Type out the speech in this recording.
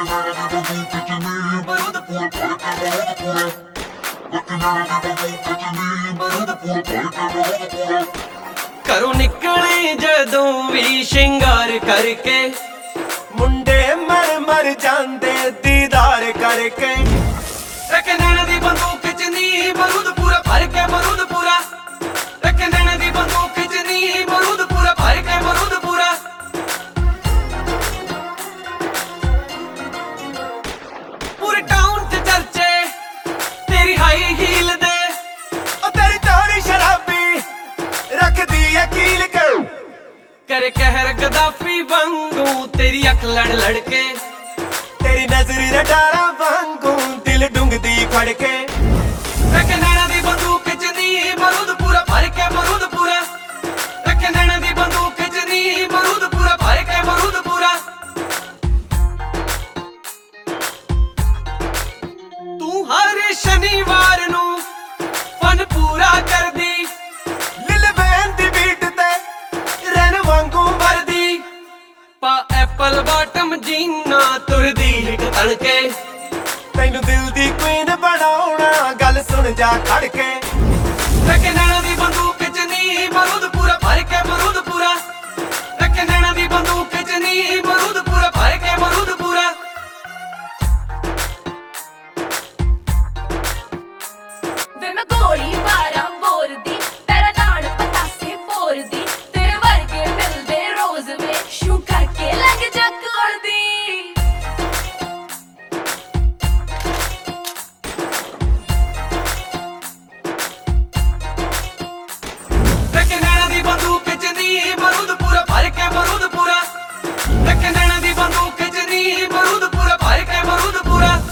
ਘਰੋਂ ਨਿਕਲੇ ਜਦੋਂ ਵੀ ਸ਼ਿੰਗਾਰ ਕਰਕੇ, ਮੁੰਡੇ ਮਰ ਜਾਂਦੇ ਦੀਦਾਰ ਕਰਕੇ। ਰੱਖੇ ਨੈਣਾ ਦੀ ਬੰਦੂਕ ਚ ਨੀ ਬਰੂਦ ਪੂਰਾ ਭਰ ਕੇ ਬਰੂਦ ਪੂਰਾ, ਰੱਖੇ ਨੈਣਾ ਦੀ ਬੰਦੂਕ ਚ ਨੀ ਬਰੂਦ ਪੂਰਾ ਭਰ ਕੇ ਬਰੂਦ ਪੂਰਾ। ਪੂਰੇ ਟਾਊਨ ਚ ਚਰਚੇ ਤੇਰੀ ਹਾਈ ਹੀਲ ਦੇ, ਉਹ ਤੇਰੀ ਚੋਰੀ ਸ਼ਰਾਬੀ ਰੱਖਦੀ ਐ ਕੀਲ ਕੇ। करे कहर गद्दाफी वांगू तेरी अख लड़ लड़ के, तेरी नजरी रडारा वांगू दिल डूंगदी फड़ के। रखे नैना दी बंदूक च नी बरूद पूरा भर के बरूद पूरा, रखे नैना दी बंदूक च नी बरूद पूरा भर के बरूद पूरा। तू हर शनिवार नू फन पूरा कर दी, लिल बैन दी बीट ते रैन वांगू मरदी। पा एप्पल बॉटम जीना तुरदी हिट तड़के, तैनू दिल दी क्वीन बनाउणा गल सुन जा खड़ के। रखे नैना दी